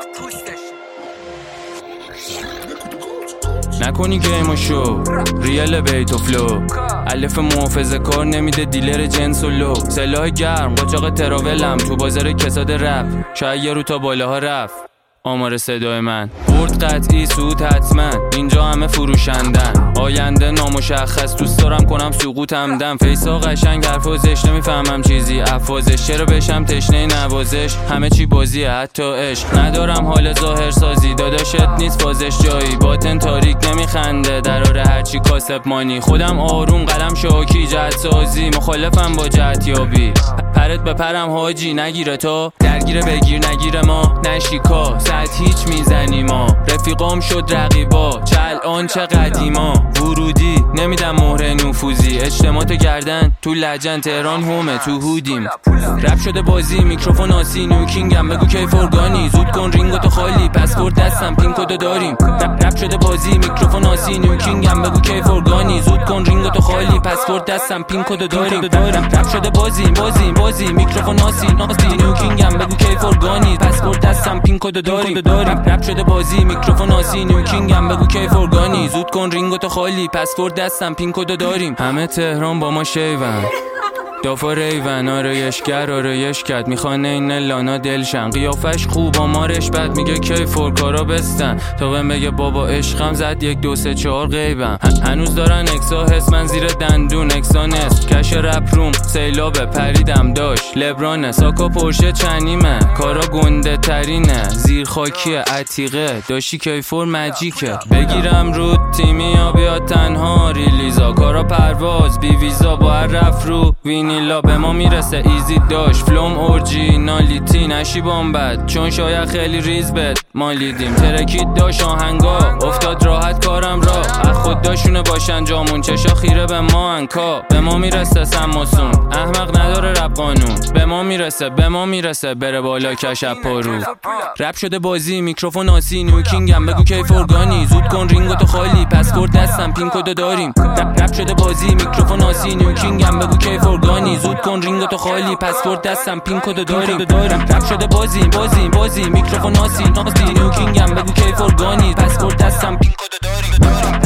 نکنی گیمو شو ریال بیت و فلو الف محافظه کار نمیده دیلر جنس و لو سلاح گرم قاچاق تراولم تو بازار کساد رپ شاید یه رو تا بالاها رفت آمار صدای من برد قطعی سود حتما اینجا همه فروشندن آینده نامشخص دوست دارم کنم سقوط همدم فیسا قشنگ حرفا زشت نمیفهمم چیزی افوازش چرا بشم تشنه نوازش همه چی بازیه حتی عشق ندارم حال ظاهر سازی داداشت نیست فازش جایی باطن تاریک نمیخنده دراره هرچی کاسب مانی خودم آروم قلم شاکی جهت سازی مخالفم با جهت یابی پرت بپرم حاجی نگیره تو درگیره بگیر نگیره ما نشیکا ساعت هیچ میزنی ما رفیقام شد رقیبا چه الان چه قدیما ورودی نمیدم مهره نفوذی اجتماعات گردن تو لجن تهران هومه تو هودیم رپ شده بازی میکروفون آسی نیوکینگم بگو کی فرگانی زود کن رینگو تو خالی پسپورت دستم پین کدو داریم رپ شده بازی میکروفون آسی نیوکینگم بگو کی فرگانی زود کن رینگو تو خالی پسپورت دستم پین کدو داریم رپ شده بازی میکروفون آسی نیوکینگم بگو کی فرگانی پسپورت دستم پین کدو داریم رپ شده بازی میکروفون آسی نیوکینگم بگو کی فرگانی زود کن رینگو تو خالی پسپورت دستم پین کدو داریم همه تهران با ما شیون دافا ریون آرایش کرد میخوانه این لانا دلشن قیافش خوب آمارش بد میگه کی فورکارا بستن تا بهم بگه بابا عشقم زد 1 2 3 4 غیبم هنوز دارن اکسا حس من زیر دندون اکسانست کش رپ روم سیلابه پریدم داشت لبرانه ساکا پورشه چنیمه کارا گنده ترینه زیر خاکی عتیقه داشتی کی فور مجیکه بگیرم رو تیمی یا بیاد تنها ریلیزا کارا پرواز بی ویزا با هر رف رو وینیلا به ما میرسه ایزی داشت فلوم اورجینالیتی نشی بامبد چون شاید خیلی ریز بد مالیدیم ترکید داشت آهنگا افتاد راحت کارم را از خود داشونه باشن جامون چشا خیره به ما انکا به ما میرسه سماسون احمق نداره رپ قانون به ما میرسه بره بالا کشپ پارو رپ شده بازی میکروفون آسی نیوکینگم بگو کی فرگانی زود کن رینگو تو خالی پسپورت دستم پین کدو داریم رپ شده بازی میکروفون آسی نیوکینگم بگو کی فرگانی زود کن رینگو تو خالی پسپورت دستم پین کدو داریم رپ شده بازی میکروفون آسی نیوکینگم بگو کی فرگانی پسپورت دستم پین کدو داریم